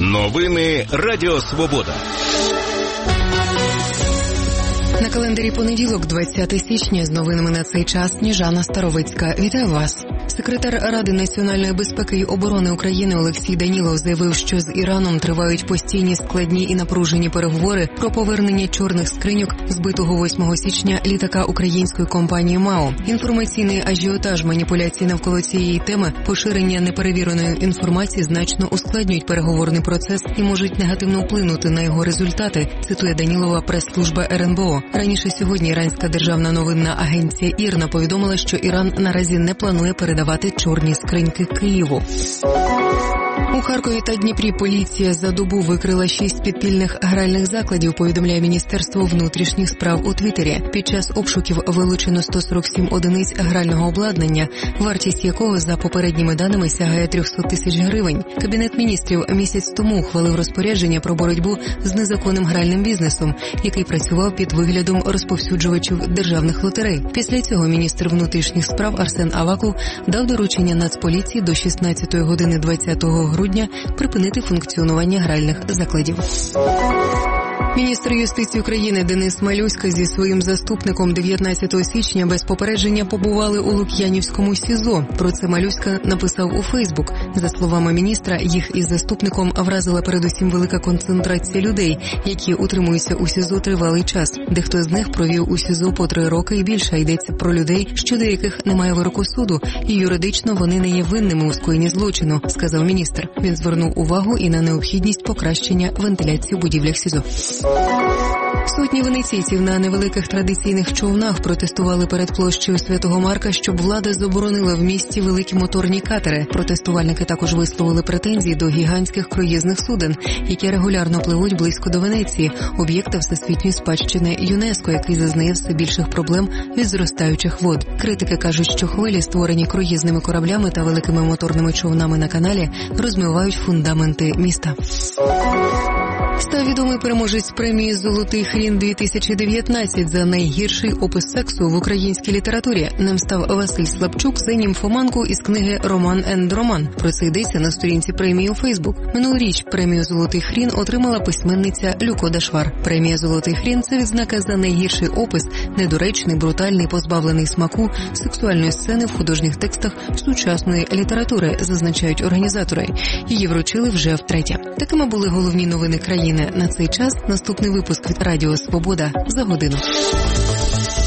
Новини Радіо Свобода. На календарі понеділок, 20 січня, з новинами на цей час Сніжана Старовицька. Вітаю вас. Секретар Ради національної безпеки і оборони України Олексій Данілов заявив, що з Іраном тривають постійні складні і напружені переговори про повернення чорних скриньок збитого 8 січня літака української компанії МАО. Інформаційний ажіотаж, маніпуляції навколо цієї теми, поширення неперевіреної інформації значно ускладнюють переговорний процес і можуть негативно вплинути на його результати, цитує Данілова прес-служба РНБО. Раніше сьогодні іранська державна новинна агенція ІРНА повідомила, що Іран наразі не планує передавати чорні скриньки Києву. У Харкові та Дніпрі поліція за добу викрила 6 підпільних гральних закладів, повідомляє Міністерство внутрішніх справ у Твіттері. Під час обшуків вилучено 147 одиниць грального обладнання, вартість якого, за попередніми даними, сягає 300 тисяч гривень. Кабінет міністрів місяць тому ухвалив розпорядження про боротьбу з незаконним гральним бізнесом, який працював під виглядом розповсюджувачів державних лотерей. Після цього міністр внутрішніх справ Арсен Аваков дав доручення Нацполіції до 16 години 20 грудня припинити функціонування гральних закладів. Міністр юстиції України Денис Малюська зі своїм заступником 19 січня без попередження побували у Лук'янівському СІЗО. Про це Малюська написав у Фейсбук. За словами міністра, їх із заступником вразила передусім велика концентрація людей, які утримуються у СІЗО тривалий час. Дехто з них провів у СІЗО по 3 роки і більше. Йдеться про людей, щодо яких немає вироку суду, і юридично вони не є винними у скоєнні злочину, сказав міністр. Він звернув увагу і на необхідність покращення вентиляції у будівлях СІЗО. Сотні венеційців на невеликих традиційних човнах протестували перед площею Святого Марка, щоб влада заборонила в місті великі моторні катери. Протестувальники також висловили претензії до гігантських круїзних суден, які регулярно пливуть близько до Венеції, об'єкта всесвітньої спадщини ЮНЕСКО, який зазнає все більших проблем від зростаючих вод. Критики кажуть, що хвилі, створені круїзними кораблями та великими моторними човнами на каналі, розмивають фундаменти міста. Став відомий переможець премії «Золотий хрін-2019» за найгірший опис сексу в українській літературі. Ним став Василь Слабчук за німфоманку із книги «Роман енд Роман». Про це йдеться на сторінці премії у Фейсбук. Минулоріч премію «Золотий хрін» отримала письменниця Люко Дашвар. Премія «Золотий хрін» – це відзнака за найгірший опис, недоречний, брутальний, позбавлений смаку, сексуальної сцени в художніх текстах сучасної літератури, зазначають організатори. Її вручили вже втретє. Такими були головні новини країни на цей час. Наступний випуск від Радіо Свобода за годину.